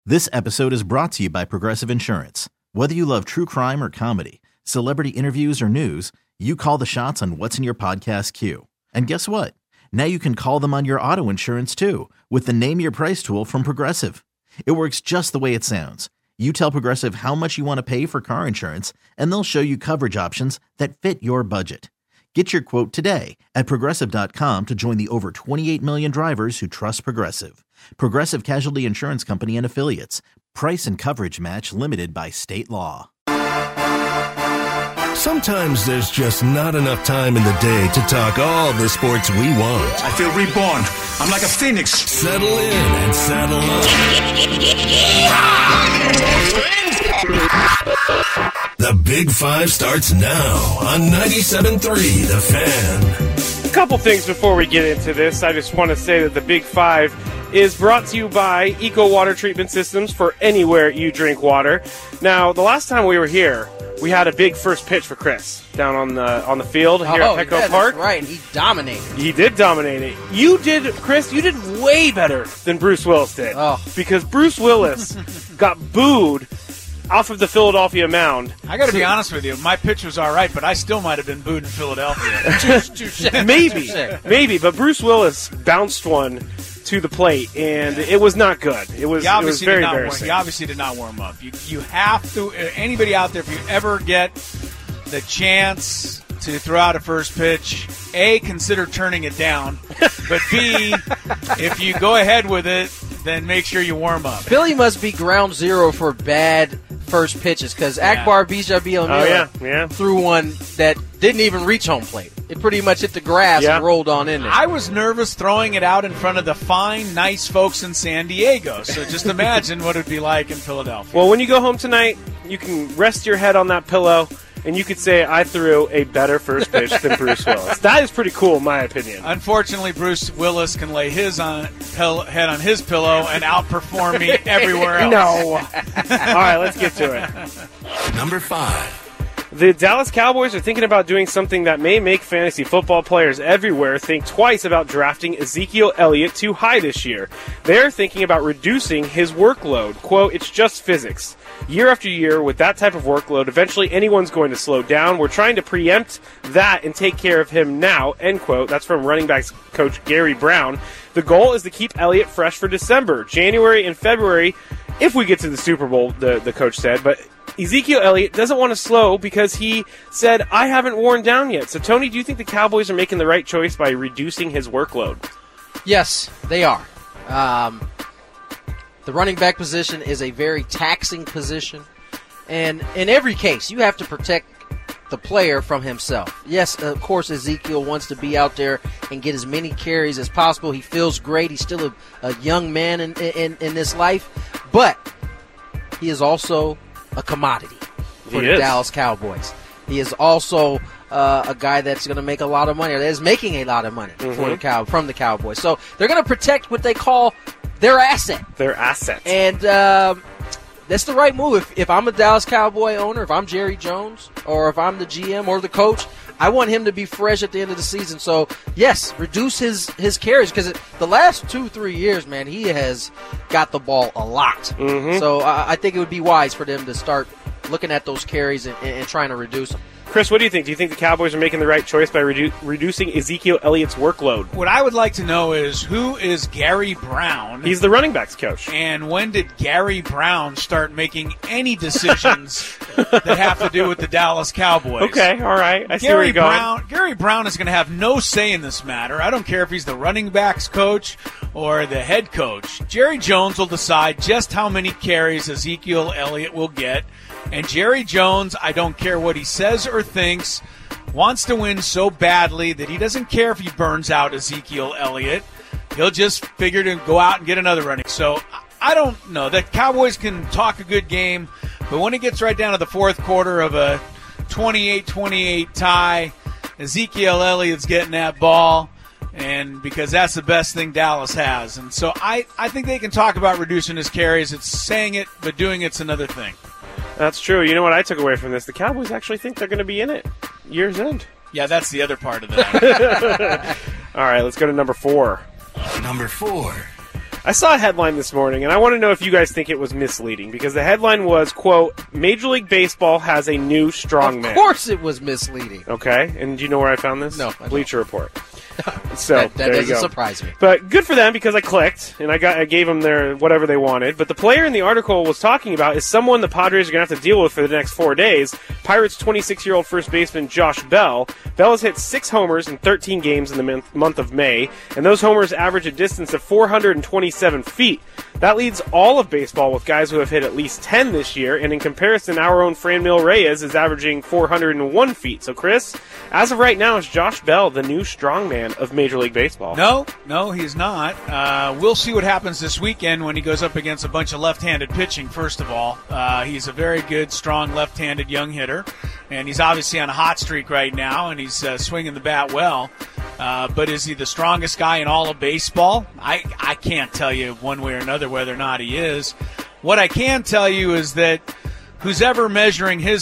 This episode is brought to you by Progressive Insurance. Whether you love true crime or comedy, celebrity interviews or news, you call the shots on what's in your podcast queue. And guess what? Now you can call them on your auto insurance too with the Name Your Price tool from Progressive. It works just the way it sounds. You tell Progressive how much you want to pay for car insurance, and they'll show you coverage options that fit your budget. Get your quote today at Progressive.com to join the over 28 million drivers who trust Progressive. Progressive Casualty Insurance Company and Affiliates. Price and coverage match limited by state law. Sometimes there's just not enough time in the day to talk all the sports we want. I feel reborn. I'm like a phoenix. Settle in and saddle up. The Big Five starts now on 97.3 The Fan. A couple things before we get into this. I just want to say that the Big Five is brought to you by Eco Water Treatment Systems for anywhere you drink water. Now, the last time we were here, we had a big first pitch for Chris down on the field here at Petco Park. That's right, and he dominated. He did dominate it. Chris, you did way better than Bruce Willis did. Oh. Because Bruce Willis got booed off of the Philadelphia mound. I got to be honest with you. My pitch was all right, but I still might have been booed in Philadelphia. Maybe. But Bruce Willis bounced one to the plate, and it was not good. It was very embarrassing. You obviously did not warm up. You have to. Anybody out there, if you ever get the chance to throw out a first pitch, A, consider turning it down. But B, if you go ahead with it, then make sure you warm up. Philly must be ground zero for bad first pitches because Akbar Bijabi threw one that didn't even reach home plate. It pretty much hit the grass and rolled on in there. I was nervous throwing it out in front of the fine, nice folks in San Diego. So just imagine what it would be like in Philadelphia. Well, when you go home tonight, you can rest your head on that pillow, and you could say, I threw a better first pitch than Bruce Willis. That is pretty cool, in my opinion. Unfortunately, Bruce Willis can lay his head on his pillow and outperform me everywhere else. No. All right, let's get to it. Number 5. The Dallas Cowboys are thinking about doing something that may make fantasy football players everywhere think twice about drafting Ezekiel Elliott too high this year. They're thinking about reducing his workload. Quote, it's just physics. Year after year, with that type of workload, eventually anyone's going to slow down. We're trying to preempt that and take care of him now, end quote. That's from running backs coach Gary Brown. The goal is to keep Elliott fresh for December, January, and February, if we get to the Super Bowl, the coach said. But Ezekiel Elliott doesn't want to slow because he said, I haven't worn down yet. So, Tony, do you think the Cowboys are making the right choice by reducing his workload? Yes, they are. The running back position is a very taxing position. And in every case, you have to protect the player from himself. Yes, of course, Ezekiel wants to be out there and get as many carries as possible. He feels great. He's still a young man in this life. But he is also a commodity for the Dallas Cowboys. He is also a guy that's going to make a lot of money, or that is making a lot of money from the Cowboys. So they're going to protect what they call their asset. Their asset. And that's the right move. If I'm a Dallas Cowboy owner, if I'm Jerry Jones, or if I'm the GM or the coach, I want him to be fresh at the end of the season. So, yes, reduce his carries because the last 2-3 years, man, he has got the ball a lot. So I think it would be wise for them to start looking at those carries and trying to reduce them. Chris, what do you think? Do you think the Cowboys are making the right choice by reducing Ezekiel Elliott's workload? What I would like to know is, who is Gary Brown? He's the running backs coach. And when did Gary Brown start making any decisions that have to do with the Dallas Cowboys? Okay, all right. I see where you're going. Gary Brown is going to have no say in this matter. I don't care if he's the running backs coach or the head coach. Jerry Jones will decide just how many carries Ezekiel Elliott will get. And Jerry Jones, I don't care what he says or thinks, wants to win so badly that he doesn't care if he burns out Ezekiel Elliott. He'll just figure to go out and get another running. So I don't know. The Cowboys can talk a good game, but when it gets right down to the fourth quarter of a 28-28 tie, Ezekiel Elliott's getting that ball, and because that's the best thing Dallas has. And so I think they can talk about reducing his carries. It's saying it, but doing it's another thing. That's true. You know what I took away from this? The Cowboys actually think they're going to be in it year's end. Yeah, that's the other part of that. All right, let's go to number 4. Number 4. I saw a headline this morning, and I want to know if you guys think it was misleading, because the headline was, quote, Major League Baseball has a new strongman. Of course it was misleading. Okay, and do you know where I found this? No, I don't. Bleacher Report. So that there you doesn't go. surprise me. But good for them, because I clicked and I gave them their whatever they wanted. But the player in the article was talking about is someone the Padres are going to have to deal with for the next 4 days. Pirates 26-year-old first baseman Josh Bell. Bell has hit 6 homers in 13 games in the month of May, and those homers average a distance of 427 feet. That leads all of baseball with guys who have hit at least 10 this year, and in comparison, our own Franmil Reyes is averaging 401 feet. So, Chris, as of right now, is Josh Bell the new strongman of Major League Baseball? No, he's not. We'll see what happens this weekend when he goes up against a bunch of left-handed pitching, first of all. He's a very good, strong, left-handed young hitter, and he's obviously on a hot streak right now, and he's swinging the bat well. But is he the strongest guy in all of baseball? I can't tell you one way or another whether or not he is. What I can tell you is that who's ever measuring his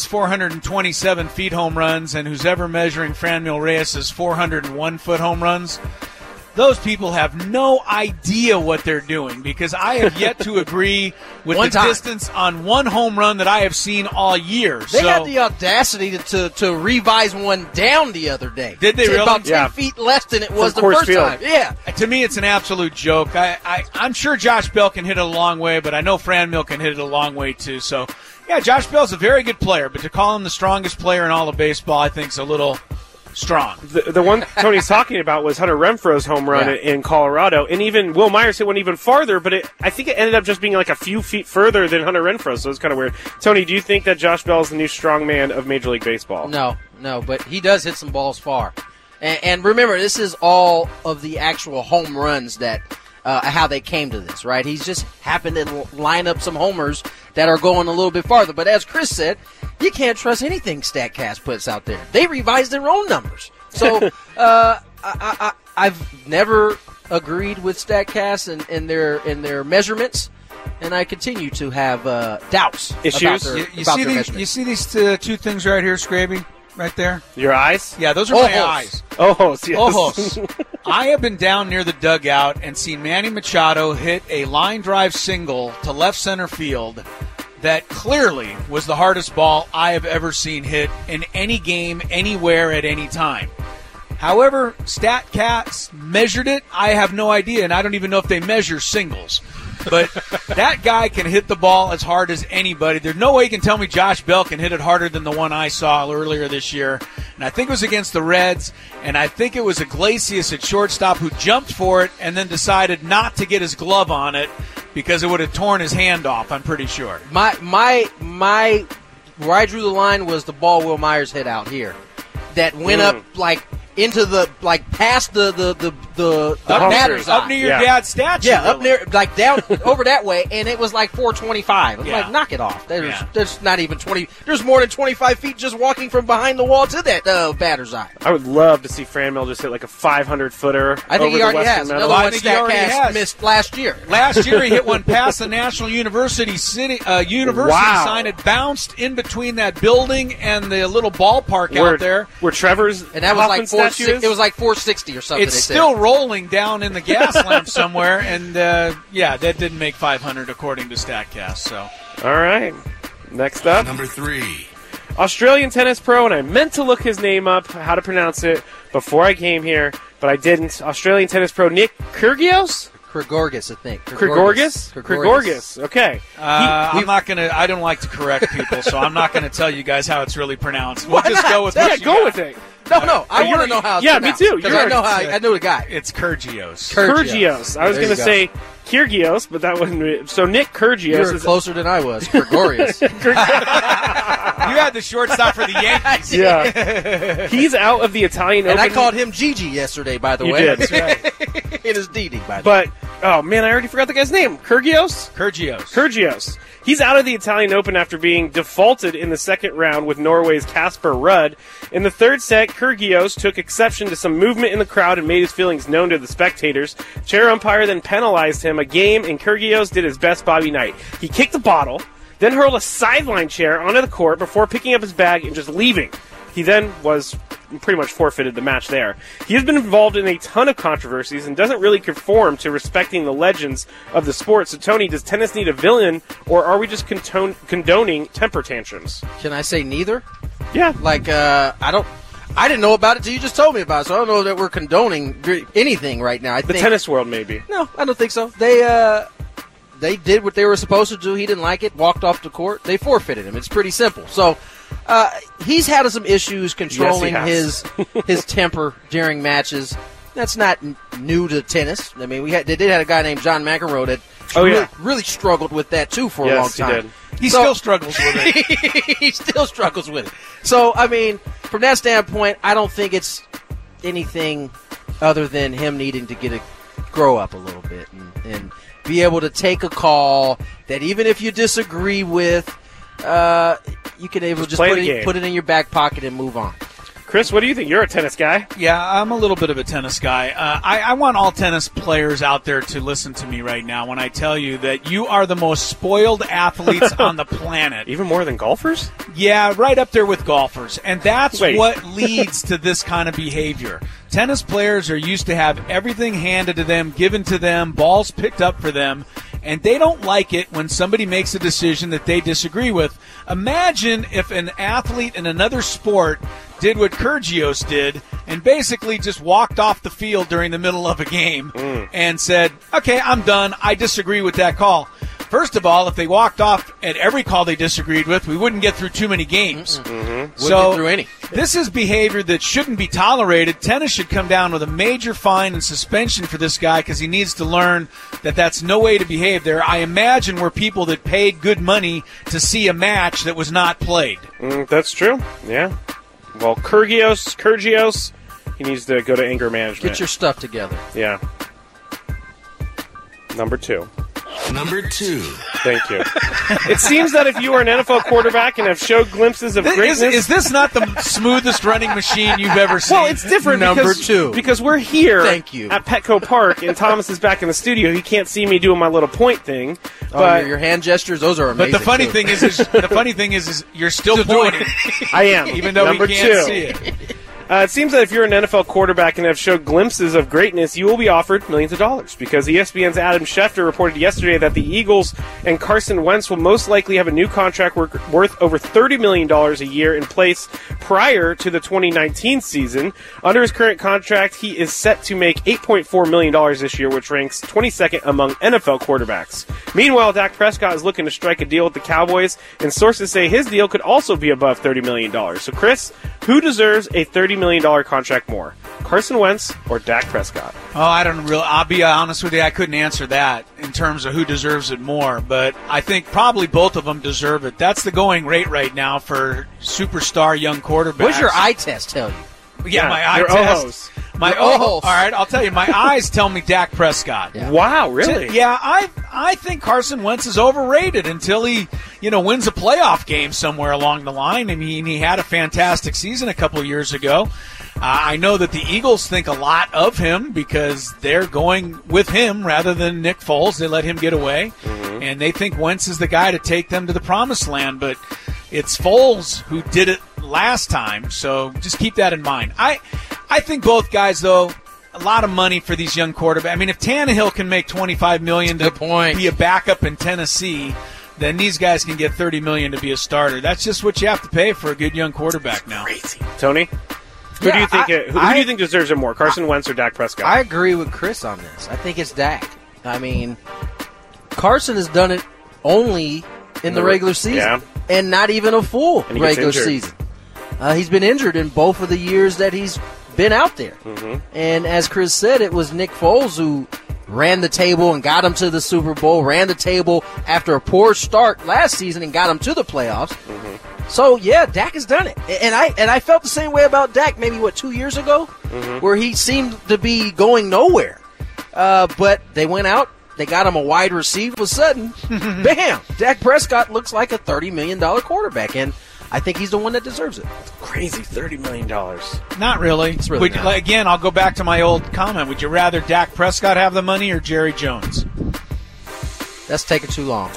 427 feet home runs and who's ever measuring Franmil Reyes' 401-foot home runs, those people have no idea what they're doing, because I have yet to agree with the distance on one home run that I have seen all year. They had the audacity to revise one down the other day. Did they really? About 10 feet less than it was the Coors first Field. time. Yeah. To me, it's an absolute joke. I'm sure Josh Bell can hit it a long way, but I know Franmil can hit it a long way too. So, yeah, Josh Bell's a very good player, but to call him the strongest player in all of baseball, I think is a little strong. The one Tony's talking about was Hunter Renfroe's home run in Colorado, and even Will Myers hit one even farther, but I think it ended up just being like a few feet further than Hunter Renfroe, so it's kind of weird. Tony, do you think that Josh Bell is the new strongman of Major League Baseball? No, but he does hit some balls far. And remember, this is all of the actual home runs that how they came to this, right? He's just happened to line up some homers that are going a little bit farther. But as Chris said, you can't trust anything StatCast puts out there. They revise their own numbers. So I've never agreed with StatCast and their measurements, and I continue to have doubts Issues? about their measurements. You see these two things right here, Scraby? Right there? Your eyes? Yeah, those are my eyes. Ojos, yes. Ojos. I have been down near the dugout and seen Manny Machado hit a line drive single to left center field that clearly was the hardest ball I have ever seen hit in any game, anywhere, at any time. However, StatCast measured it. I have no idea, and I don't even know if they measure singles. But that guy can hit the ball as hard as anybody. There's no way you can tell me Josh Bell can hit it harder than the one I saw earlier this year. And I think it was against the Reds, and I think it was Iglesias at shortstop who jumped for it and then decided not to get his glove on it because it would have torn his hand off, I'm pretty sure. My where I drew the line was the ball Will Myers hit out here that went up like into the past the batter's eye. Up near your dad's statue. Yeah, up near down over that way, and it was like 425. I'm like, knock it off. There's not even 20. There's more than 25 feet just walking from behind the wall to that batter's eye. I would love to see Franmil just hit like a 500-footer. I think he already has. Another one StatCast missed last year. Last year he hit one past the National University sign. It bounced in between that building and the little ballpark out there. Where Trevor's and that was like statue is? It was like 460 or something. It's still rolling down in the gas lamp somewhere, and that didn't make 500 according to StatCast. So, all right. Next up, number 3. Australian tennis pro, and I meant to look his name up, how to pronounce it, before I came here, but I didn't. Australian tennis pro Nick Kyrgios? Kyrgios, I think. Kyrgios. Okay. I don't like to correct people, so I'm not going to tell you guys how it's really pronounced. We'll just go with what you got. with it. No. I want to know how it's pronounced. Me too. Because I know the guy. It's Kyrgios. Kyrgios. I was going to say Kyrgios, but that wasn't. So Nick Kyrgios is closer than I was. Kyrgios. You had the shortstop for the Yankees. Yeah. He's out of the Italian Open. And I called him Gigi yesterday, by the way. You did. That's right. It is Didi, by the way. But, oh man, I already forgot the guy's name. Kyrgios. He's out of the Italian Open after being defaulted in the second round with Norway's Casper Ruud. In the third set, Kyrgios took exception to some movement in the crowd and made his feelings known to the spectators. Chair umpire then penalized him a game, and Kyrgios did his best Bobby Knight. He kicked the bottle, then hurled a sideline chair onto the court before picking up his bag and just leaving. He then was pretty much forfeited the match there. He has been involved in a ton of controversies and doesn't really conform to respecting the legends of the sport. So, Tony, does tennis need a villain, or are we just condoning temper tantrums? Can I say neither? Yeah. Like, I didn't know about it until you just told me about it, so I don't know that we're condoning anything right now. I think tennis world, maybe. No, I don't think so. They did what they were supposed to do. He didn't like it, walked off the court. They forfeited him. It's pretty simple. So he's had some issues controlling his temper during matches. That's not new to tennis. I mean, they did have a guy named John McEnroe that really struggled with that, too, for a long time. He did. He still struggles with it. He still struggles with it. So, I mean, from that standpoint, I don't think it's anything other than him needing to grow up a little bit and be able to take a call that even if you disagree with, you can just put it in your back pocket and move on. Chris, what do you think? You're a tennis guy. Yeah, I'm a little bit of a tennis guy. I want all tennis players out there to listen to me right now when I tell you that you are the most spoiled athletes on the planet. Even more than golfers? Yeah, right up there with golfers. And that's what leads to this kind of behavior. Tennis players are used to have everything handed to them, given to them, balls picked up for them, and they don't like it when somebody makes a decision that they disagree with. Imagine if an athlete in another sport did what Kyrgios did and basically just walked off the field during the middle of a game and said, okay, I'm done. I disagree with that call. First of all, if they walked off at every call they disagreed with, we wouldn't get through too many games. Wouldn't get through any. This is behavior that shouldn't be tolerated. Tennis should come down with a major fine and suspension for this guy because he needs to learn that that's no way to behave there. I imagine we're people that paid good money to see a match that was not played. That's true. Yeah. Well, Kyrgios, he needs to go to anger management. Get your stuff together. Yeah. Number two. Thank you. It seems that if you are an NFL quarterback and have showed glimpses of greatness... Is this not the smoothest running machine you've ever seen? Well, it's different because we're here at Petco Park, and Thomas is back in the studio. He can't see me doing my little point thing. But your hand gestures, those are amazing. But the funny thing is you're still pointing. I am. Even though we can't see it. It seems that if you're an NFL quarterback and have showed glimpses of greatness, you will be offered millions of dollars, because ESPN's Adam Schefter reported yesterday that the Eagles and Carson Wentz will most likely have a new contract worth over $30 million a year in place prior to the 2019 season. Under his current contract, he is set to make $8.4 million this year, which ranks 22nd among NFL quarterbacks. Meanwhile, Dak Prescott is looking to strike a deal with the Cowboys, and sources say his deal could also be above $30 million. So, Chris, who deserves a $30 million contract more, Carson Wentz or Dak Prescott? Oh, I'll be honest with you, I couldn't answer that in terms of who deserves it more, but I think probably both of them deserve it. That's the going rate right now for superstar young quarterbacks. What's your eye test tell you? Yeah, my eye test. All right, I'll tell you, my eyes tell me Dak Prescott. Yeah. Wow, really? Yeah, I think Carson Wentz is overrated until he, wins a playoff game somewhere along the line. I mean, he had a fantastic season a couple years ago. I know that the Eagles think a lot of him because they're going with him rather than Nick Foles. They let him get away, and they think Wentz is the guy to take them to the promised land, but it's Foles who did it last time, so just keep that in mind. I think both guys, though, a lot of money for these young quarterbacks. I mean, if Tannehill can make $25 million to be a backup in Tennessee, then these guys can get $30 million to be a starter. That's just what you have to pay for a good young quarterback now. Crazy. Tony? Who do you think deserves it more, Carson Wentz or Dak Prescott? I agree with Chris on this. I think it's Dak. I mean, Carson has done it only in the regular season, and not even a full regular season. He's been injured in both of the years that he's been out there. And as Chris said, it was Nick Foles who ran the table and got him to the Super Bowl, ran the table after a poor start last season and got him to the playoffs. So, yeah, Dak has done it. And I felt the same way about Dak maybe, 2 years ago, where he seemed to be going nowhere. But they went out, they got him a wide receiver. All of a sudden, bam, Dak Prescott looks like a $30 million quarterback, and I think he's the one that deserves it. Crazy, $30 million. Not really. It's really not. Again, I'll go back to my old comment. Would you rather Dak Prescott have the money or Jerry Jones? That's taking too long.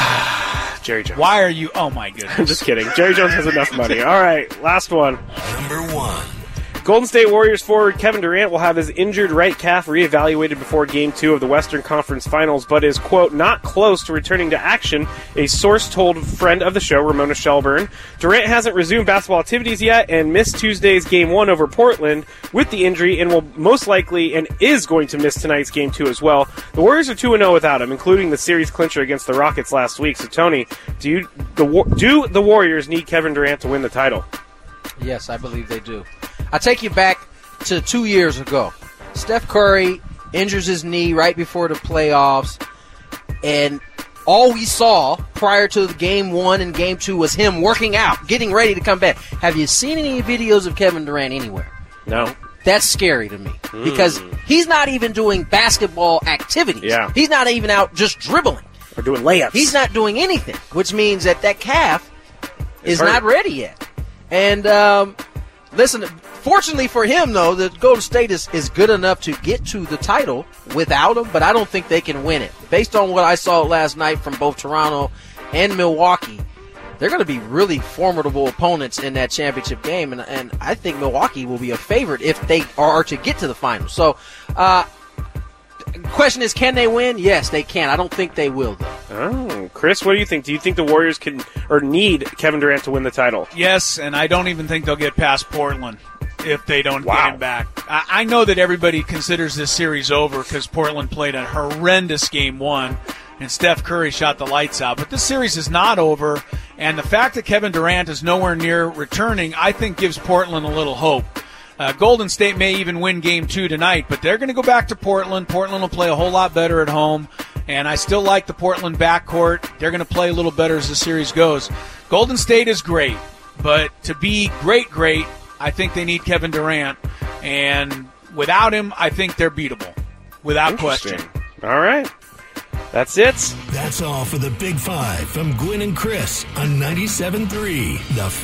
Jerry Jones. Why are you? Oh, my goodness. I'm just kidding. Jerry Jones has enough money. All right, last one. Number one. Golden State Warriors forward Kevin Durant will have his injured right calf reevaluated before Game 2 of the Western Conference Finals, but is, quote, not close to returning to action, a source told friend of the show, Ramona Shelburne. Durant hasn't resumed basketball activities yet and missed Tuesday's Game 1 over Portland with the injury and will most likely and is going to miss tonight's Game 2 as well. The Warriors are 2-0 without him, including the series clincher against the Rockets last week. So, Tony, do the Warriors need Kevin Durant to win the title? Yes, I believe they do. I take you back to 2 years ago. Steph Curry injures his knee right before the playoffs, and all we saw prior to the Game 1 and Game 2 was him working out, getting ready to come back. Have you seen any videos of Kevin Durant anywhere? No. That's scary to me because he's not even doing basketball activities. Yeah. He's not even out just dribbling. Or doing layups. He's not doing anything, which means that calf is hurt. not ready yet. And listen, fortunately for him, though, the Golden State is good enough to get to the title without him, but I don't think they can win it. Based on what I saw last night from both Toronto and Milwaukee, they're going to be really formidable opponents in that championship game, and I think Milwaukee will be a favorite if they are to get to the finals. So, question is, can they win? Yes, they can. I don't think they will, though. Oh, Chris, what do you think? Do you think the Warriors can or need Kevin Durant to win the title? Yes, and I don't even think they'll get past Portland if they don't get him back. I know that everybody considers this series over because Portland played a horrendous Game 1 and Steph Curry shot the lights out. But this series is not over, and the fact that Kevin Durant is nowhere near returning, I think gives Portland a little hope. Golden State may even win Game 2 tonight, but they're going to go back to Portland. Portland will play a whole lot better at home, and I still like the Portland backcourt. They're going to play a little better as the series goes. Golden State is great, but to be great, I think they need Kevin Durant, and without him, I think they're beatable, without question. All right. That's it. That's all for the Big Five from Gwynn and Chris on 97.3 The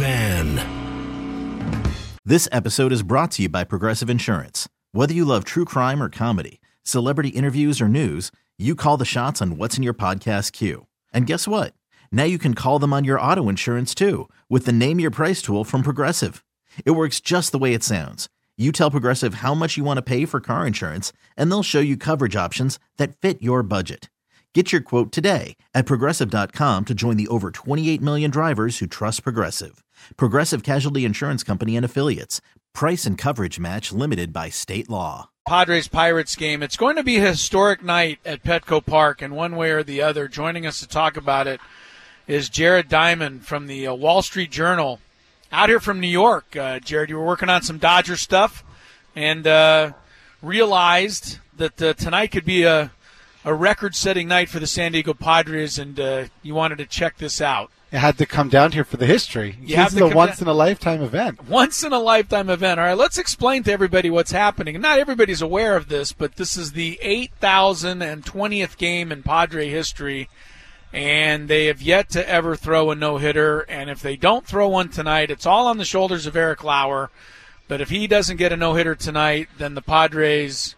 Fan. This episode is brought to you by Progressive Insurance. Whether you love true crime or comedy, celebrity interviews or news, you call the shots on what's in your podcast queue. And guess what? Now you can call them on your auto insurance too with the Name Your Price tool from Progressive. It works just the way it sounds. You tell Progressive how much you want to pay for car insurance, and they'll show you coverage options that fit your budget. Get your quote today at Progressive.com to join the over 28 million drivers who trust Progressive. Progressive Casualty Insurance Company and Affiliates. Price and coverage match limited by state law. Padres-Pirates game. It's going to be a historic night at Petco Park in one way or the other. Joining us to talk about it is Jared Diamond from the Wall Street Journal out here from New York. Jared, you were working on some Dodger stuff and realized that tonight could be a record-setting night for the San Diego Padres, and you wanted to check this out. You had to come down here for the history. This is a once-in-a-lifetime event. Once-in-a-lifetime event. All right, let's explain to everybody what's happening. Not everybody's aware of this, but this is the 8,020th game in Padre history, and they have yet to ever throw a no-hitter. And if they don't throw one tonight, it's all on the shoulders of Eric Lauer. But if he doesn't get a no-hitter tonight, then the Padres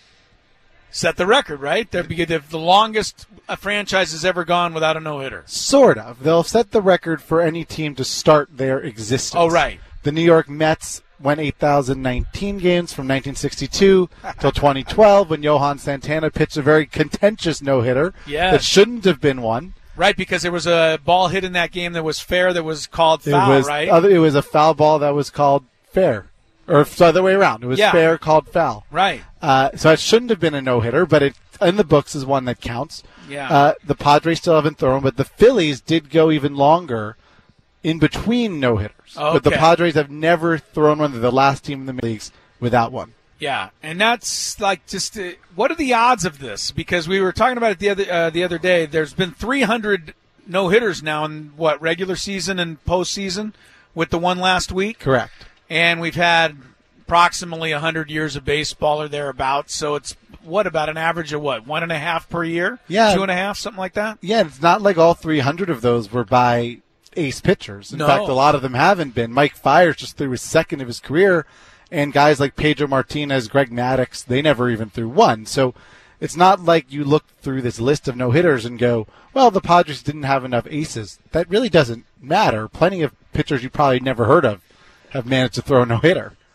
set the record, right? They're the longest a franchise has ever gone without a no-hitter. Sort of. They'll set the record for any team to start their existence. Oh, right. The New York Mets went 8,019 games from 1962 till 2012 when Johan Santana pitched a very contentious no-hitter that shouldn't have been one. Right, because there was a ball hit in that game that was fair that was called foul, right? It was a foul ball that was called fair. Or it's the other way around. It was fair called foul. Right. So it shouldn't have been a no-hitter, but it in the books is one that counts. Yeah. The Padres still haven't thrown, but the Phillies did go even longer in between no-hitters. Okay. But the Padres have never thrown one. They're the last team in the leagues without one. Yeah, and that's like just what are the odds of this? Because we were talking about it the other day. There's been 300 no-hitters now in regular season and postseason, with the one last week. Correct. And we've had approximately 100 years of baseball or thereabouts. So it's about an average of 1.5 per year? Yeah. 2.5, something like that? Yeah, it's not like all 300 of those were by ace pitchers. In fact, a lot of them haven't been. Mike Fiers just threw his second of his career, and guys like Pedro Martinez, Greg Maddux, they never even threw one. So it's not like you look through this list of no-hitters and go, well, the Padres didn't have enough aces. That really doesn't matter. Plenty of pitchers you probably never heard of have managed to throw a no-hitter.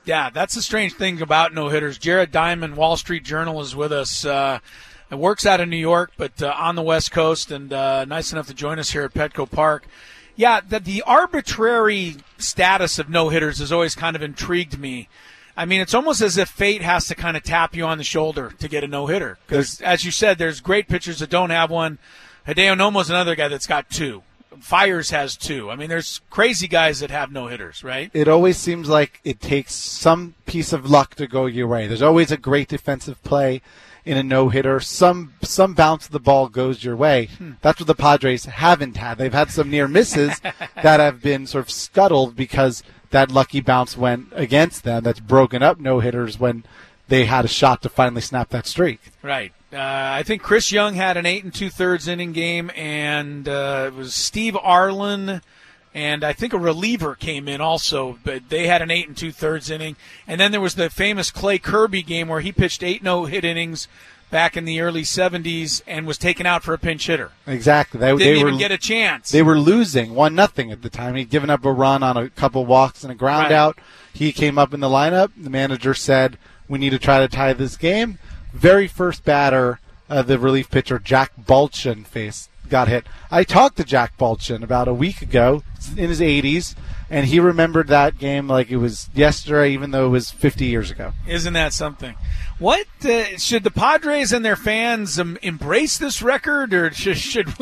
Yeah, that's the strange thing about no-hitters. Jared Diamond, Wall Street Journal, is with us. Works out of New York, but on the West Coast, and nice enough to join us here at Petco Park. Yeah, the arbitrary status of no-hitters has always kind of intrigued me. I mean, it's almost as if fate has to kind of tap you on the shoulder to get a no-hitter. Because, as you said, there's great pitchers that don't have one. Hideo Nomo's another guy that's got 2. Fires has 2. I mean, there's crazy guys that have no-hitters, right? It always seems like it takes some piece of luck to go your way. There's always a great defensive play in a no-hitter. Some bounce of the ball goes your way. That's what the Padres haven't had. They've had some near misses that have been sort of scuttled because that lucky bounce went against them. That's broken up no-hitters when they had a shot to finally snap that streak. Right. I think Chris Young had an 8 2/3 inning game, and it was Steve Arlen, and I think a reliever came in also, but they had an 8 2/3 inning. And then there was the famous Clay Kirby game where he pitched 8 no-hit innings back in the early 70s and was taken out for a pinch hitter. Exactly. Didn't even get a chance. They were losing 1-0 at the time. He'd given up a run on a couple walks and a ground out. He came up in the lineup. The manager said, we need to try to tie this game. Very first batter, the relief pitcher, Jack Balchin, got hit. I talked to Jack Balchin about a week ago in his 80s, and he remembered that game like it was yesterday, even though it was 50 years ago. Isn't that something? What should the Padres and their fans embrace this record, or should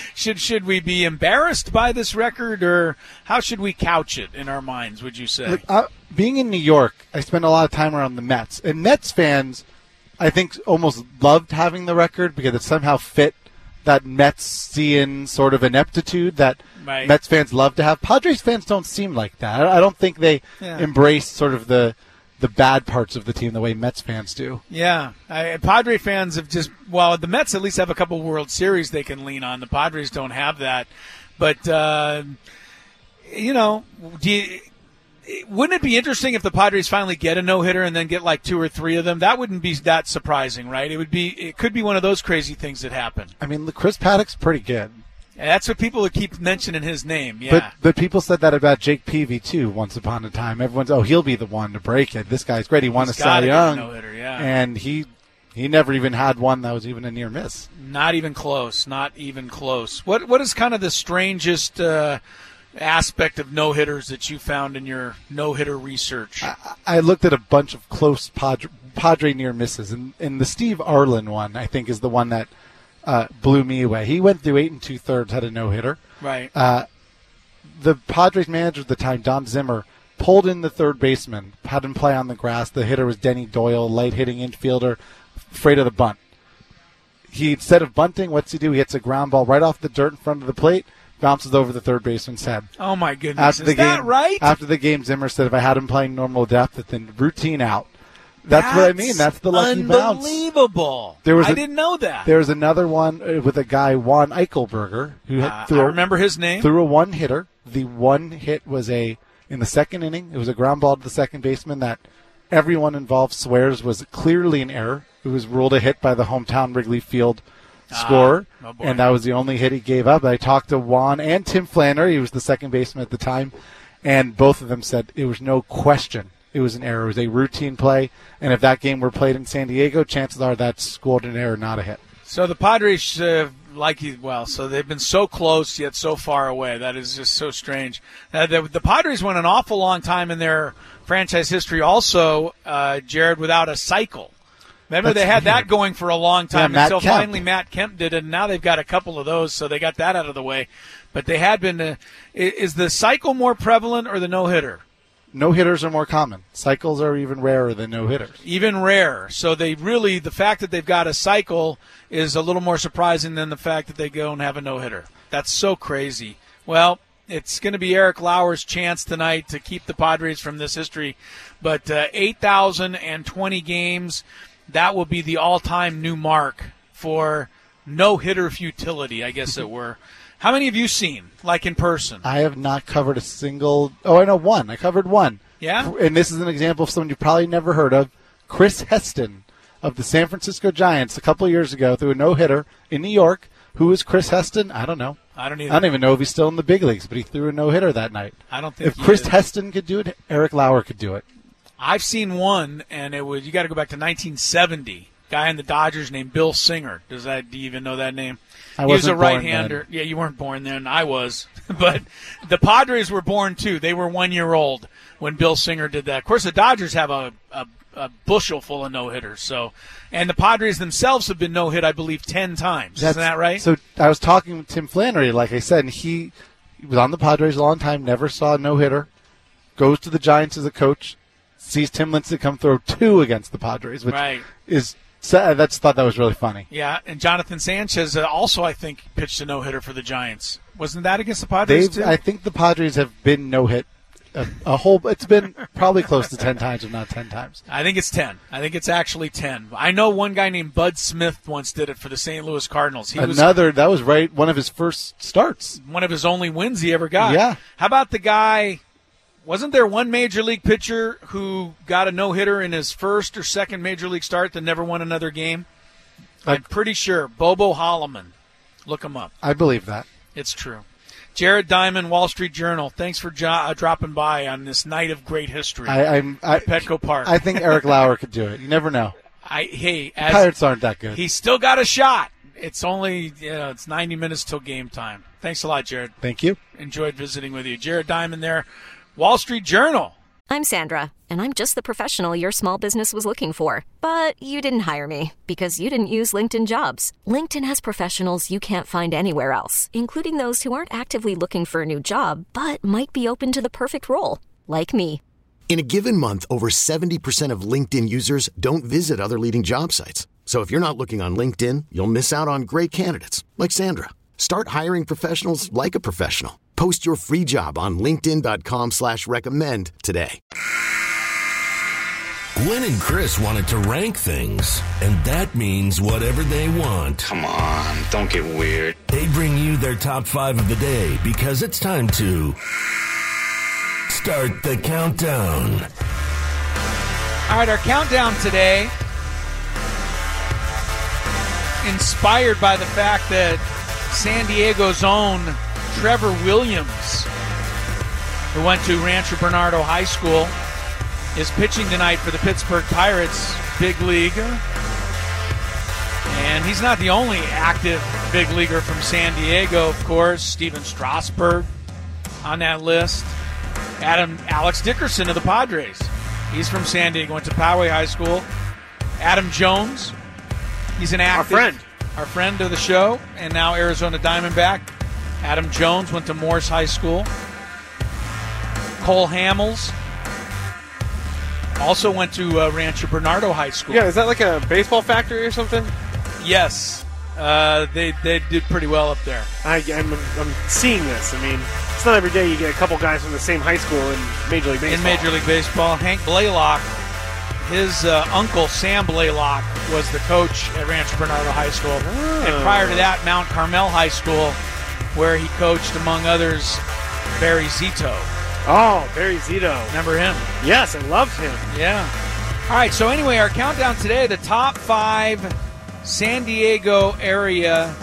we be embarrassed by this record, or how should we couch it in our minds? Would you say? Look, being in New York, I spend a lot of time around the Mets, and Mets fans, I think, almost loved having the record because it somehow fit that Metsian sort of ineptitude that Mets fans love to have. Padres fans don't seem like that. I don't think they embrace sort of the bad parts of the team the way Mets fans do. Yeah. Padre fans have the Mets at least have a couple World Series they can lean on. The Padres don't have that. But, wouldn't it be interesting if the Padres finally get a no-hitter and then get like 2 or 3 of them? That wouldn't be that surprising, right? It could be one of those crazy things that happen. I mean, Chris Paddock's pretty good. And that's what people would keep mentioning his name, yeah. But people said that about Jake Peavy, too, once upon a time. Everyone's, he'll be the one to break it. This guy's great. He won a Cy Young, and he never even had one that was even a near miss. Not even close. What is kind of the strangest aspect of no-hitters that you found in your no-hitter research? I looked at a bunch of close Padre near misses, and the Steve Arlen one, I think, is the one that blew me away. He went through 8 2/3, had a no-hitter. Right. The Padres manager at the time, Don Zimmer, pulled in the third baseman, had him play on the grass. The hitter was Denny Doyle, light-hitting infielder, afraid of the bunt. Instead of bunting, what's he do? He hits a ground ball right off the dirt in front of the plate, bounces over the third baseman's head. Oh, my goodness. Is that right? After the game, Zimmer said, if I had him playing normal depth, then routine out. That's what I mean. That's the lucky bounce. Unbelievable. I didn't know that. There was another one with a guy, Juan Eichelberger, who I remember his name. Threw a one-hitter. The one hit was in the second inning. It was a ground ball to the second baseman that everyone involved swears was clearly an error. It was ruled a hit by the hometown Wrigley Field scorer, and that was the only hit he gave up. I talked to Juan and Tim Flannery. He was the second baseman at the time, and both of them said it was no question. It was an error. It was a routine play, and if that game were played in San Diego, chances are that's scored an error, not a hit. So the Padres, so they've been so close yet so far away. That is just so strange. The Padres went an awful long time in their franchise history also, Jared, without a cycle. Remember, they had that going for a long time until finally Matt Kemp did it, and now they've got a couple of those, so they got that out of the way. But they had been is the cycle more prevalent or the no-hitter? No-hitters are more common. Cycles are even rarer than no-hitters. Even rarer. So the fact that they've got a cycle is a little more surprising than the fact that they go and have a no-hitter. That's so crazy. Well, it's going to be Eric Lauer's chance tonight to keep the Padres from this history. But 8,020 games, that will be the all-time new mark for no-hitter futility, I guess it were. How many have you seen, like in person? I have not covered a single. Oh, I know one. I covered one. Yeah? And this is an example of someone you've probably never heard of. Chris Heston of the San Francisco Giants a couple of years ago threw a no-hitter in New York. Who is Chris Heston? I don't know. I don't either. I don't even know if he's still in the big leagues, but he threw a no-hitter that night. I don't think if Chris Heston could do it, Eric Lauer could do it. I've seen one, and you got to go back to 1970. Guy in the Dodgers named Bill Singer. Do you even know that name? He was a right-hander. Yeah, you weren't born then. I was. But the Padres were born, too. They were 1 year old when Bill Singer did that. Of course, the Dodgers have a bushel full of no-hitters. So, and the Padres themselves have been no-hit, I believe, 10 times. Isn't that right? So I was talking with Tim Flannery, like I said, and he was on the Padres a long time, never saw a no-hitter, goes to the Giants as a coach, sees Tim Lincecum come throw 2 against the Padres, which is – that's thought that was really funny. Yeah, and Jonathan Sanchez also, I think, pitched a no-hitter for the Giants. Wasn't that against the Padres, too? I think the Padres have been no-hit it's been probably close to 10 times, if not 10 times. I think it's 10. I think it's actually 10. I know one guy named Bud Smith once did it for the St. Louis Cardinals. That was right, one of his first starts. One of his only wins he ever got. Yeah. How about the guy... Wasn't there one Major League pitcher who got a no-hitter in his first or second Major League start that never won another game? I'm pretty sure. Bobo Holloman. Look him up. I believe that. It's true. Jared Diamond, Wall Street Journal. Thanks for dropping by on this night of great history at Petco Park. I think Eric Lauer could do it. You never know. Pirates aren't that good. He's still got a shot. It's only it's 90 minutes till game time. Thanks a lot, Jared. Thank you. Enjoyed visiting with you. Jared Diamond there. Wall Street Journal. I'm Sandra, and I'm just the professional your small business was looking for. But you didn't hire me because you didn't use LinkedIn Jobs. LinkedIn has professionals you can't find anywhere else, including those who aren't actively looking for a new job, but might be open to the perfect role, like me. In a given month, over 70% of LinkedIn users don't visit other leading job sites. So if you're not looking on LinkedIn, you'll miss out on great candidates like Sandra. Start hiring professionals like a professional. Post your free job on linkedin.com/recommend today. Gwen and Chris wanted to rank things, and that means whatever they want. Come on, don't get weird. They bring you their top 5 of the day because it's time to start the countdown. All right, our countdown today, inspired by the fact that San Diego's own Trevor Williams, who went to Rancho Bernardo High School, is pitching tonight for the Pittsburgh Pirates, big league. And he's not the only active big leaguer from San Diego, of course. Steven Strasburg on that list. Alex Dickerson of the Padres. He's from San Diego, went to Poway High School. Adam Jones, he's an active. Our friend of the show, and now Arizona Diamondback. Adam Jones went to Morse High School. Cole Hamels also went to Rancho Bernardo High School. Yeah, is that like a baseball factory or something? Yes. They did pretty well up there. I'm seeing this. I mean, it's not every day you get a couple guys from the same high school in Major League Baseball. In Major League Baseball, Hank Blaylock, his uncle Sam Blaylock was the coach at Rancho Bernardo High School. Oh. And prior to that, Mount Carmel High School, where he coached, among others, Barry Zito. Oh, Barry Zito. Remember him? Yes, I loved him. Yeah. All right, so anyway, our countdown today, the top 5 San Diego area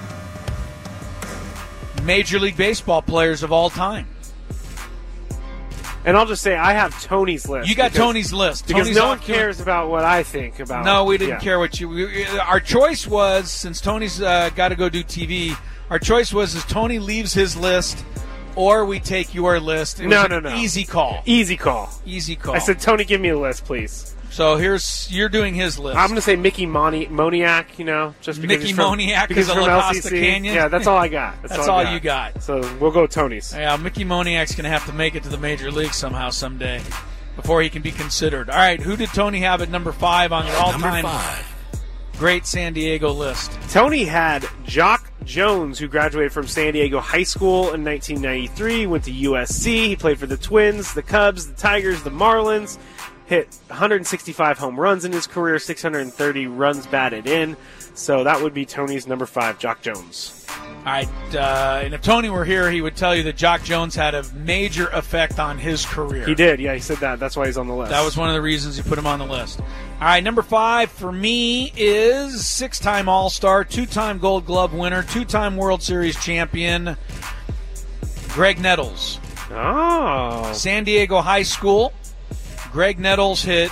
Major League Baseball players of all time. And I'll just say I have Tony's list. You got Tony's list. Because Tony's no one cares about what I think about. No, we didn't care what you... Our choice was, since Tony's got to go do TV, our choice was is Tony leaves his list or we take your list. No. Easy call. Easy call. I said, Tony, give me a list, please. So you're doing his list. I'm going to say Mickey Moniak, just because Mickey Moniak because of La Costa Canyon. Yeah, that's all I got. That's all you got. So we'll go Tony's. Yeah, Mickey Moniak's going to have to make it to the Major League somehow someday before he can be considered. All right, who did Tony have at number 5 on your all-time great San Diego list? Tony had Jock Jones, who graduated from San Diego High School in 1993, went to USC. He played for the Twins, the Cubs, the Tigers, the Marlins. Hit 165 home runs in his career, 630 runs batted in. So that would be Tony's number 5, Jock Jones. All right, and if Tony were here, he would tell you that Jock Jones had a major effect on his career. He did, yeah, he said that. That's why he's on the list. That was one of the reasons he put him on the list. All right, number 5 for me is 6-time All-Star, 2-time Gold Glove winner, 2-time World Series champion, Greg Nettles. Oh. San Diego High School. Greg Nettles hit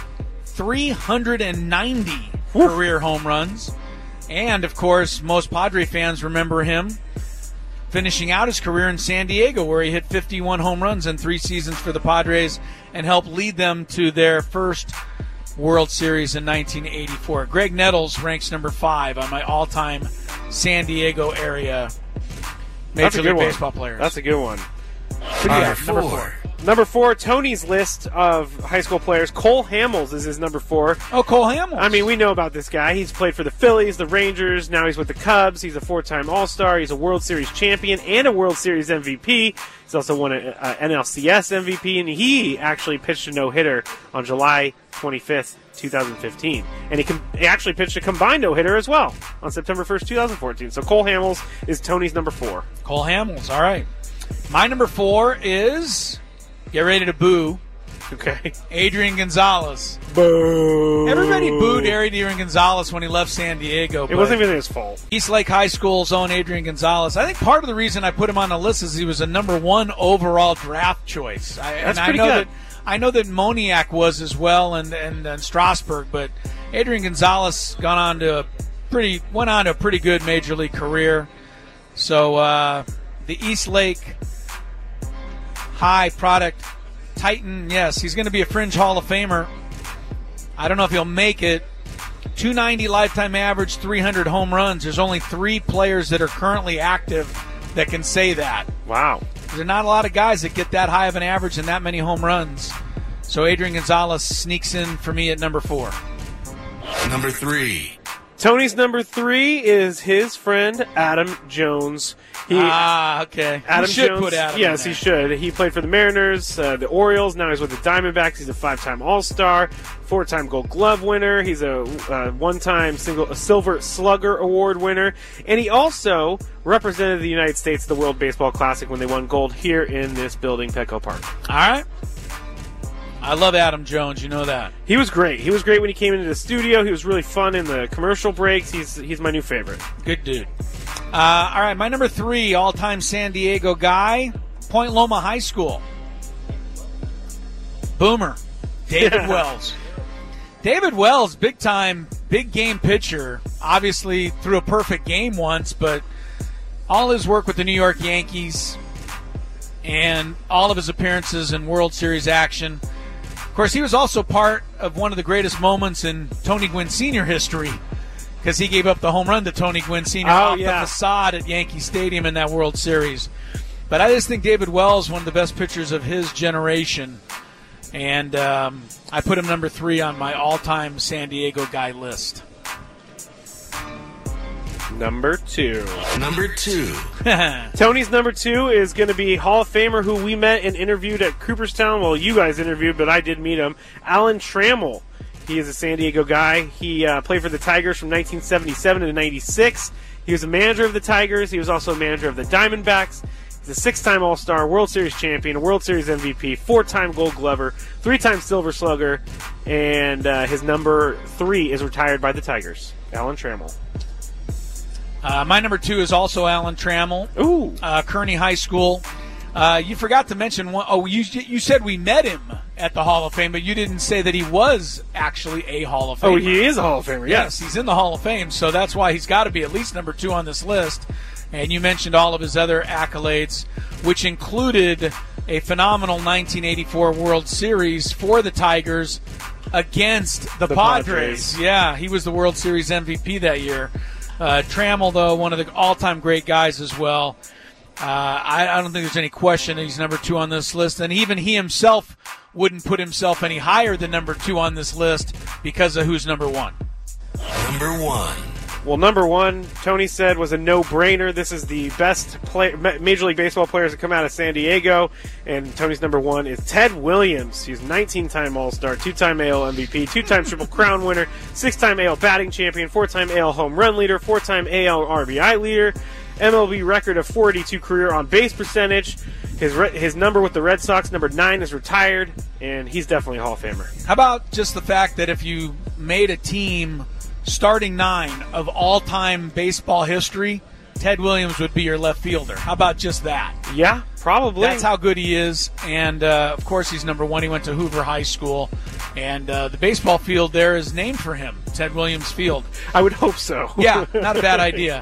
390 career home runs. And, of course, most Padre fans remember him finishing out his career in San Diego, where he hit 51 home runs in 3 seasons for the Padres and helped lead them to their first World Series in 1984. Greg Nettles ranks number 5 on my all-time San Diego area Major League Baseball players. That's a good one. Number 4. Number 4, Tony's list of high school players. Cole Hamels is his number 4. Oh, Cole Hamels. I mean, we know about this guy. He's played for the Phillies, the Rangers. Now he's with the Cubs. He's a 4-time All-Star. He's a World Series champion and a World Series MVP. He's also won an NLCS MVP, and he actually pitched a no-hitter on July 25th, 2015. And he actually pitched a combined no-hitter as well on September 1st, 2014. So Cole Hamels is Tony's number 4. Cole Hamels, all right. My number 4 is, get ready to boo, okay, Adrian Gonzalez. Boo. Everybody booed Adrian Gonzalez when he left San Diego. It wasn't even his fault. East Lake High School's own Adrian Gonzalez. I think part of the reason I put him on the list is he was a number 1 overall draft choice. That's pretty good. I know that Moniak was as well, and Strasburg, but Adrian Gonzalez went on to a pretty good major league career. So the East Lake High product Titan, yes, he's going to be a fringe Hall of Famer. I don't know if he'll make it. 290 lifetime average, 300 home runs. There's only 3 players that are currently active that can say that. Wow. There are not a lot of guys that get that high of an average and that many home runs. So Adrian Gonzalez sneaks in for me at number 4. Number 3. Tony's number 3 is his friend Adam Jones. Okay. Adam should Jones, put Adam. Yes, he should. He played for the Mariners, the Orioles. Now he's with the Diamondbacks. He's a 5-time All-Star, 4-time Gold Glove winner. He's a 1-time Silver Slugger Award winner, and he also represented the United States at the World Baseball Classic when they won gold here in this building, Petco Park. All right. I love Adam Jones. You know that. He was great. He was great when he came into the studio. He was really fun in the commercial breaks. He's my new favorite. Good dude. All right, my number 3 all-time San Diego guy, Point Loma High School. Boomer, David Wells. David Wells, big-time, big-game pitcher. Obviously threw a perfect game once, but all his work with the New York Yankees and all of his appearances in World Series action. Of course, he was also part of one of the greatest moments in Tony Gwynn Sr. history, because he gave up the home run to Tony Gwynn Sr. off the facade at Yankee Stadium in that World Series. But I just think David Wells, one of the best pitchers of his generation, and I put him number 3 on my all-time San Diego guy list. Number 2. Tony's number 2 is going to be Hall of Famer who we met and interviewed at Cooperstown. Well, you guys interviewed, but I did meet him. Alan Trammell. He is a San Diego guy. He played for the Tigers from 1977 to 96. He was a manager of the Tigers. He was also a manager of the Diamondbacks. He's a 6-time All-Star, World Series champion, a World Series MVP, 4-time Gold Glover, 3-time Silver Slugger, and his number 3 is retired by the Tigers. Alan Trammell. My number 2 is also Alan Trammell. Ooh. Kearney High School. You forgot to mention one. Oh, you said we met him at the Hall of Fame, but you didn't say that he was actually a Hall of Famer. Oh, he is a Hall of Famer, yes. He's in the Hall of Fame, so that's why he's got to be at least number 2 on this list. And you mentioned all of his other accolades, which included a phenomenal 1984 World Series for the Tigers against the Padres. Yeah, he was the World Series MVP that year. Trammell, though, one of the all-time great guys as well. I don't think there's any question that he's number 2 on this list, and even he himself wouldn't put himself any higher than number 2 on this list because of who's number 1. Number 1. Well, number 1, Tony said, was a no-brainer. This is the best Major League Baseball players that come out of San Diego, and Tony's number 1 is Ted Williams. He's 19-time All-Star, 2-time AL MVP, 2-time Triple Crown winner, 6-time AL batting champion, 4-time AL home run leader, 4-time AL RBI leader, MLB record of 482 career on-base percentage. His number with the Red Sox, number 9, is retired, and he's definitely a Hall of Famer. How about just the fact that if you made a team starting 9 of all-time baseball history, Ted Williams would be your left fielder. How about just that? Yeah, probably. That's how good he is. And, of course, he's number one. He went to Hoover High School. And the baseball field there is named for him, Ted Williams Field. I would hope so. Yeah, not a bad idea.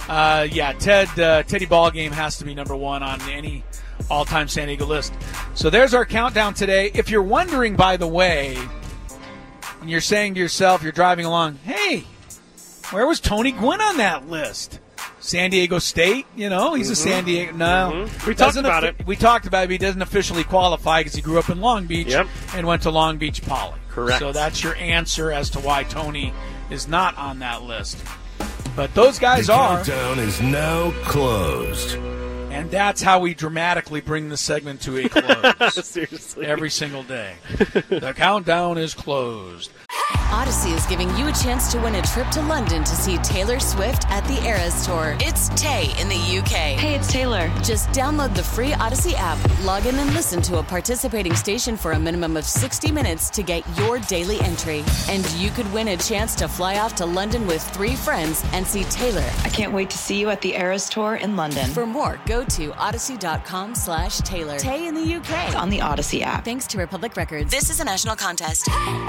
Teddy Ballgame has to be number one on any all-time San Diego list. So there's our countdown today. If you're wondering, by the way, and you're saying to yourself, you're driving along, hey, where was Tony Gwynn on that list? San Diego State, he's a San Diego. No, we talked about it. We talked about it, but he doesn't officially qualify because he grew up in Long Beach and went to Long Beach Poly. Correct. So that's your answer as to why Tony is not on that list. But those guys are. The countdown is now closed. And that's how we dramatically bring the segment to a close. Seriously. Every single day. The countdown is closed. Odyssey is giving you a chance to win a trip to London to see Taylor Swift at the Eras Tour. It's Tay in the UK. Hey, it's Taylor. Just download the free Odyssey app, log in and listen to a participating station for a minimum of 60 minutes to get your daily entry. And you could win a chance to fly off to London with 3 friends and see Taylor. I can't wait to see you at the Eras Tour in London. For more, go to odyssey.com/Taylor. Tay in the UK. It's on the Odyssey app. Thanks to Republic Records. This is a national contest.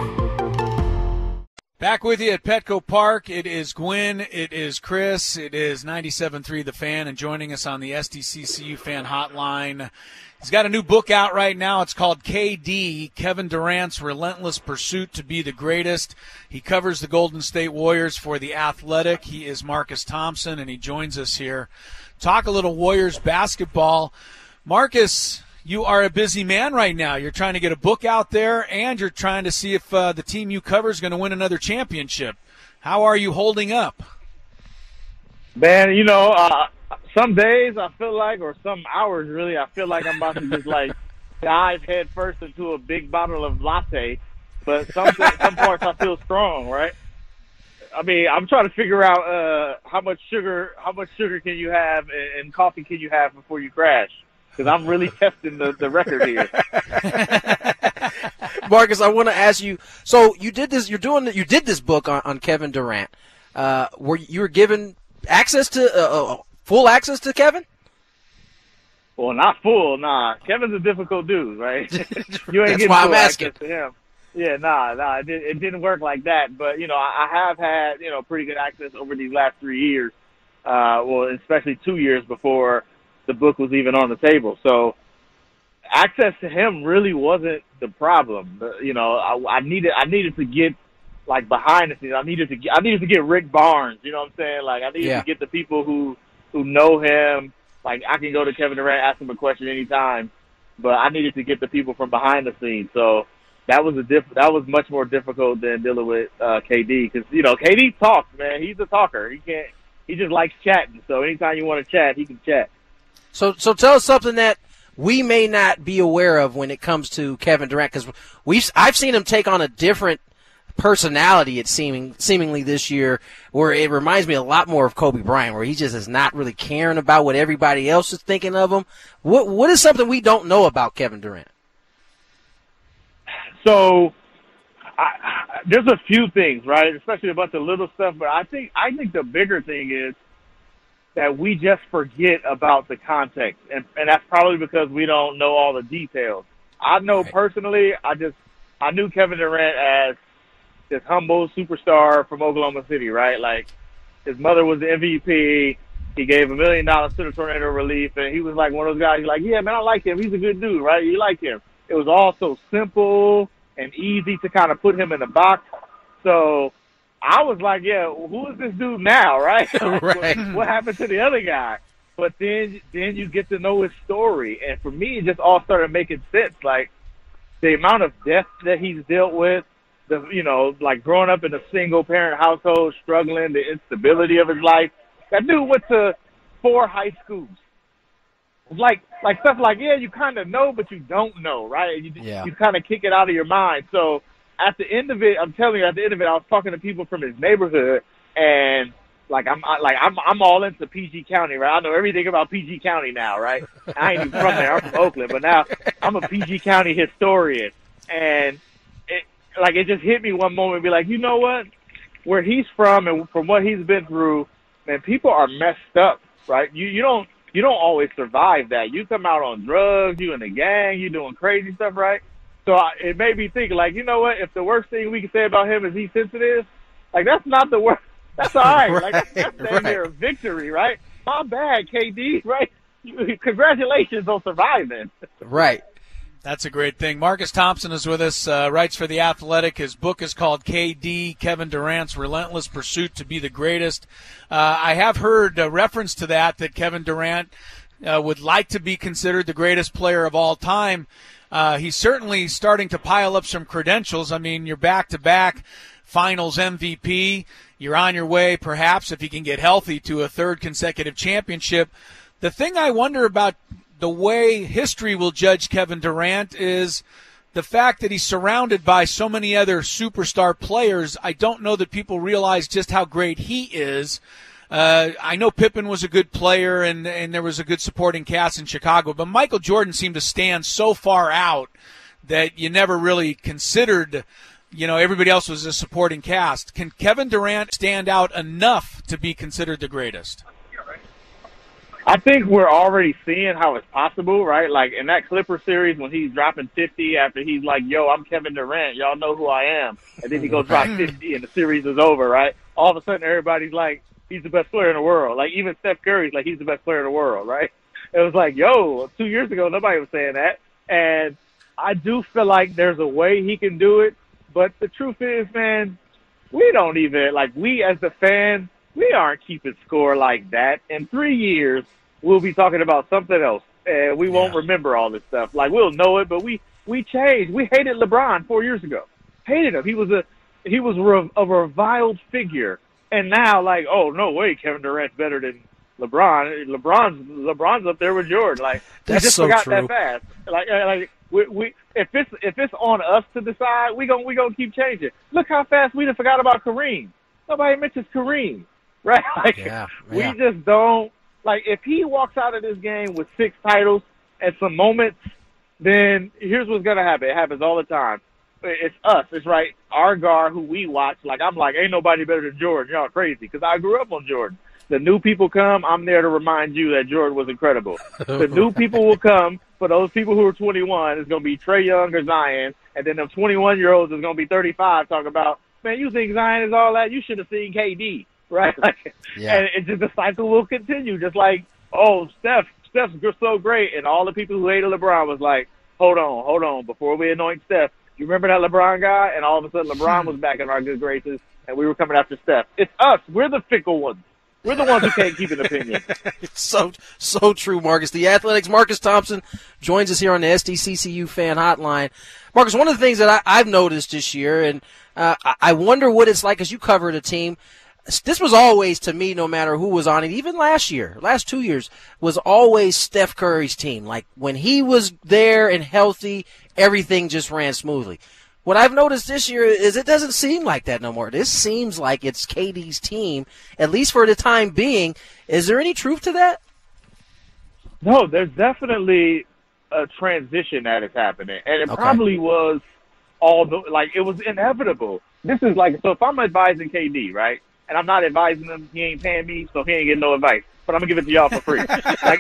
Back with you at Petco Park. It is Gwynn. It is Chris. It is 97.3 The Fan, and joining us on the SDCCU Fan Hotline. He's got a new book out right now. It's called KD, Kevin Durant's Relentless Pursuit to be the Greatest. He covers the Golden State Warriors for The Athletic. He is Marcus Thompson, and he joins us here. Talk a little Warriors basketball. Marcus, you are a busy man right now. You're trying to get a book out there, and you're trying to see if the team you cover is going to win another championship. How are you holding up? Man, some days I feel like, or some hours really, I feel like I'm about to just dive head first into a big bottle of latte. But some parts I feel strong, right? I mean, I'm trying to figure out how much sugar can you have and coffee can you have before you crash. Because I'm really testing the record here. Marcus, I want to ask you. So you did this. You did this book on Kevin Durant. Were you given access to full access to Kevin? Well, not full. Nah, Kevin's a difficult dude, right? You ain't That's why I'm asking. Access to him. Yeah, nah. It didn't work like that. But I have had pretty good access over these last 3 years. Well, especially 2 years before the book was even on the table. So access to him really wasn't the problem. I needed to get behind the scenes. I needed to get Rick Barnes. You know what I'm saying? I needed to get the people who know him. I can go to Kevin Durant, ask him a question anytime, but I needed to get the people from behind the scenes. So that was much more difficult than dealing with KD, because KD talks, man. He's a talker. He just likes chatting. So anytime you want to chat, he can chat. So tell us something that we may not be aware of when it comes to Kevin Durant, because I've seen him take on a different personality, it seemingly this year, where it reminds me a lot more of Kobe Bryant, where he just is not really caring about what everybody else is thinking of him. What is something we don't know about Kevin Durant? So there's a few things, right? Especially a bunch of little stuff, but I think the bigger thing is that we just forget about the context, and that's probably because we don't know all the details. I know personally, I knew Kevin Durant as this humble superstar from Oklahoma City, right? His mother was the MVP. He gave $1 million to the tornado relief, and he was one of those guys. He's like, yeah, man, I like him. He's a good dude, right? You like him. It was all so simple and easy to kind of put him in the box. So I was like, yeah, who is this dude now, right? Right. What happened to the other guy? But then you get to know his story. And for me, it just all started making sense. The amount of death that he's dealt with, growing up in a single-parent household, struggling, the instability of his life. That dude went to 4 high schools. Like stuff yeah, you kind of know, but you don't know, right? You kind of kick it out of your mind. So at the end of it, I'm telling you, I was talking to people from his neighborhood, and I'm all into PG County, right? I know everything about PG County now, right? I ain't even from there. I'm from Oakland, but now I'm a PG County historian, and it just hit me one moment, be like, you know what? Where he's from and from what he's been through, man, people are messed up right? You don't always survive that. You come out on drugs, you in a gang, you doing crazy stuff, right? So it made me think, like, you know what? If the worst thing we can say about him is he's sensitive, like, that's not the worst. That's all right. Like, that's damn near a victory, right? My bad, KD, right? Congratulations on surviving. Right. That's a great thing. Marcus Thompson is with us, writes for The Athletic. His book is called KD, Kevin Durant's Relentless Pursuit to be the Greatest. I have heard a reference to that Kevin Durant would like to be considered the greatest player of all time. He's certainly starting to pile up some credentials. I mean, you're back-to-back Finals MVP. You're on your way, perhaps, if he can get healthy, to a third consecutive championship. The thing I wonder about the way history will judge Kevin Durant is the fact that he's surrounded by so many other superstar players. I don't know that people realize just how great he is. I know Pippen was a good player and there was a good supporting cast in Chicago, but Michael Jordan seemed to stand so far out that you never really considered, everybody else was a supporting cast. Can Kevin Durant stand out enough to be considered the greatest? I think we're already seeing how it's possible, right? Like in that Clipper series when he's dropping 50 after he's like, yo, I'm Kevin Durant, y'all know who I am. And then he goes drop 50 and the series is over, right? All of a sudden everybody's like, he's the best player in the world. Like even Steph Curry's like, he's the best player in the world, right? It was like, yo, 2 years ago, nobody was saying that. And I do feel like there's a way he can do it. But the truth is, man, we don't even, like we as the fans, we aren't keeping score like that. In 3 years, we'll be talking about something else, and we won't remember all this stuff. Like, we'll know it, but we changed. We hated LeBron 4 years ago. Hated him. He was a reviled figure. And now, like, oh, no way, Kevin Durant's better than LeBron. LeBron's up there with Jordan. Like, we just so forgot true. That fast. Like we if it's on us to decide, we gonna keep changing. Look how fast we forgot about Kareem. Nobody mentions Kareem. Right? Like, we just don't. Like, if he walks out of this game with 6 titles and some moments, then here's what's going to happen. It happens all the time. It's us. It's right. Our guard who we watch. Like, I'm like, ain't nobody better than Jordan. Y'all crazy. Because I grew up on Jordan. The new people come. I'm there to remind you that Jordan was incredible. The new people will come. For those people who are 21, it's going to be Trae Young or Zion. And then the 21-year-olds is going to be 35 talking about, man, you think Zion is all that? You should have seen KD. Right, and it's just the cycle will continue. Just like, oh, Steph's so great, and all the people who hated LeBron was like, hold on, before we anoint Steph, you remember that LeBron guy? And all of a sudden, LeBron was back in our good graces, and we were coming after Steph. It's us. We're the fickle ones. We're the ones who can't keep an opinion. It's so true, Marcus. The Athletic's Marcus Thompson joins us here on the SDCCU Fan Hotline. Marcus, one of the things that I've noticed this year, and I wonder what it's like as you covered a team. This was always, to me, no matter who was on it, even last 2 years, was always Steph Curry's team. Like, when he was there and healthy, everything just ran smoothly. What I've noticed this year is it doesn't seem like that no more. This seems like it's KD's team, at least for the time being. Is there any truth to that? No, there's definitely a transition that is happening. And it probably was it was inevitable. This is like, so if I'm advising KD, right? And I'm not advising him. He ain't paying me, so he ain't getting no advice. But I'm gonna give it to y'all for free. Like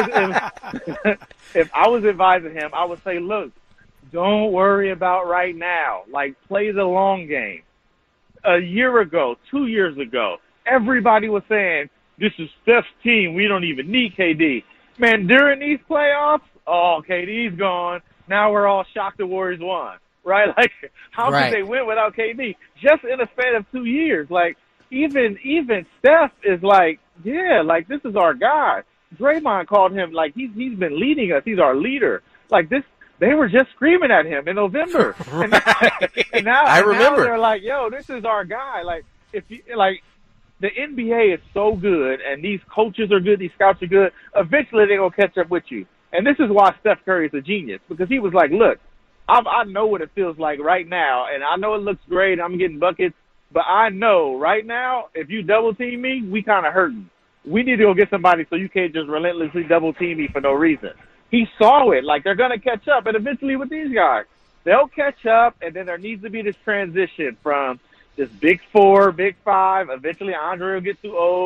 if I was advising him, I would say, look, don't worry about right now. Like, play the long game. A year ago, 2 years ago, everybody was saying this is Steph's team. We don't even need KD. Man, during these playoffs, oh, KD's gone. Now we're all shocked the Warriors won. Right? Like, how could they win without KD? Just in a span of 2 years, like. Even Steph is like, yeah, like, this is our guy. Draymond called him, like, he's been leading us. He's our leader. Like, this, they were just screaming at him in November. And now they're like, yo, this is our guy. Like, the NBA is so good, and these coaches are good, these scouts are good. Eventually, they're going to catch up with you. And this is why Steph Curry is a genius, because he was like, look, I know what it feels like right now, and I know it looks great. I'm getting buckets. But I know right now, if you double team me, we kind of hurting. We need to go get somebody so you can't just relentlessly double team me for no reason. He saw it. Like, they're going to catch up. And eventually with these guys, they'll catch up. And then there needs to be this transition from this big 4, big 5. Eventually Andre will get too old.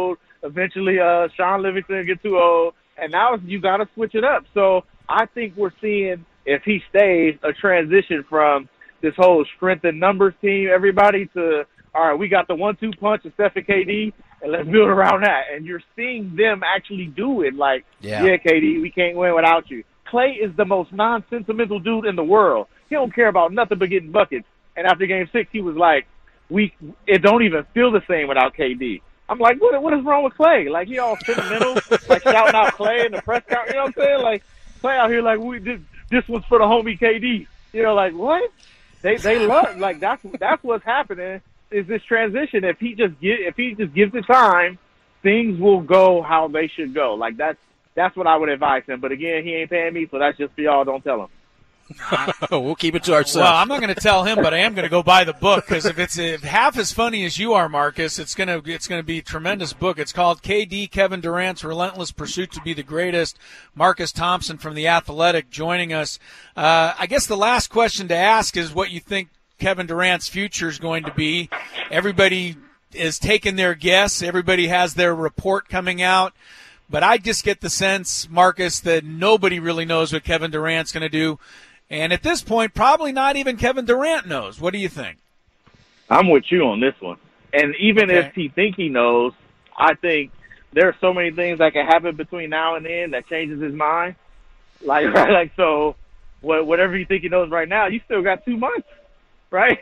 Eventually, Sean Livingston gets too old, and now you got to switch it up. So I think we're seeing, if he stays, a transition from this whole strength and numbers team, everybody, to, all right, we got the 1-2 punch of Steph and KD, and let's build around that. And you're seeing them actually do it. Like, yeah, KD, we can't win without you. Klay is the most non-sentimental dude in the world. He don't care about nothing but getting buckets. And after Game 6, he was like, it don't even feel the same without KD. I'm like, what is wrong with Klay? Like, he all sentimental, like shouting out Klay in the press conference. You know what I'm saying? Like, Klay out here like, this one's for the homie KD. You know, like, what? They love, like, that's what's happening, is this transition. If he just gives it time, things will go how they should go. Like, that's what I would advise him. But again, he ain't paying me, so that's just for y'all. Don't tell him. We'll keep it to ourselves. Well, I'm not going to tell him, but I am going to go buy the book, because if it's half as funny as you are, Marcus, it's going to be a tremendous book. It's called KD, Kevin Durant's Relentless Pursuit to be the Greatest. Marcus Thompson from The Athletic joining us. I guess the last question to ask is what you think Kevin Durant's future is going to be. Everybody is taking their guess. Everybody has their report coming out. But I just get the sense, Marcus, that nobody really knows what Kevin Durant's going to do. And at this point, probably not even Kevin Durant knows. What do you think? I'm with you on this one. And even if he think he knows, I think there are so many things that can happen between now and then that changes his mind. Like so, whatever you think he knows right now, you still got 2 months, right?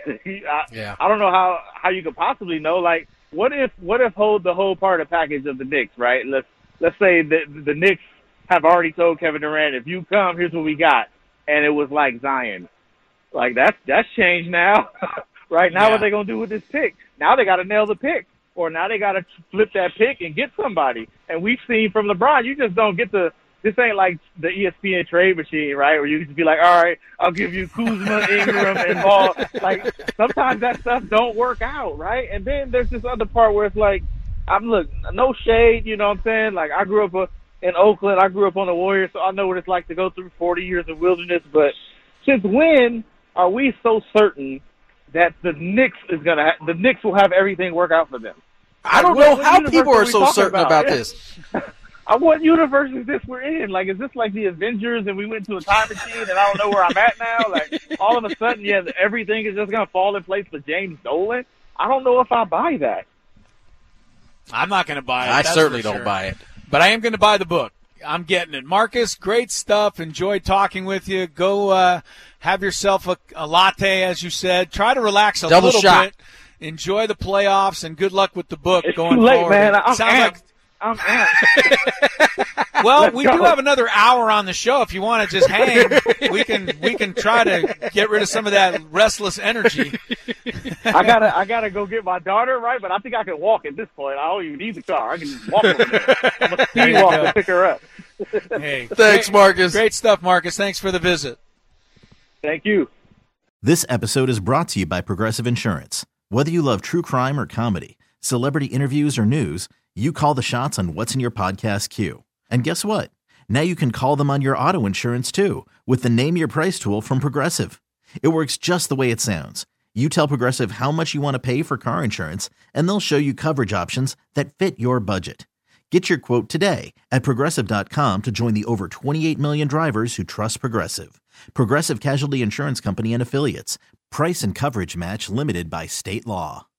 I don't know how you could possibly know. Like, what if the whole part of the package of the Knicks, right? Let's say that the Knicks have already told Kevin Durant, if you come, here's what we got. And it was like Zion. Like, that's changed now. Right now, what they going to do with this pick? Now they got to nail the pick. Or now they got to flip that pick and get somebody. And we've seen from LeBron, you just don't get this ain't like the ESPN trade machine, right? Where you just be like, all right, I'll give you Kuzma, Ingram, and Ball. Like, sometimes that stuff don't work out, right? And then there's this other part where it's like, no shade, you know what I'm saying? Like, I grew up in Oakland. I grew up on the Warriors, so I know what it's like to go through 40 years of wilderness. But since when are we so certain that the Knicks will have everything work out for them? I don't know how people are so certain about this. What universe is this we're in? Like, is this like the Avengers and we went to a time machine and I don't know where I'm at now? Like, all of a sudden, everything is just going to fall in place for James Dolan? I don't know if I buy that. I'm not going to buy it. I certainly don't buy it. But I am going to buy the book. I'm getting it. Marcus, great stuff. Enjoyed talking with you. Go have yourself a latte, as you said. Try to relax a little bit. Enjoy the playoffs, and good luck with the book going forward. It's too late, man. I'm amped. Well, we do have another hour on the show. If you want to just hang, we can try to get rid of some of that restless energy. I gotta go get my daughter, right? But I think I can walk at this point. I don't even need the car. I can just walk over there. I'm a speed walk to pick her up. Hey, thanks, Marcus. Great stuff, Marcus. Thanks for the visit. Thank you. This episode is brought to you by Progressive Insurance. Whether you love true crime or comedy, celebrity interviews or news, you call the shots on what's in your podcast queue. And guess what? Now you can call them on your auto insurance too with the Name Your Price tool from Progressive. It works just the way it sounds. You tell Progressive how much you want to pay for car insurance, and they'll show you coverage options that fit your budget. Get your quote today at Progressive.com to join the over 28 million drivers who trust Progressive. Progressive Casualty Insurance Company and Affiliates. Price and coverage match limited by state law.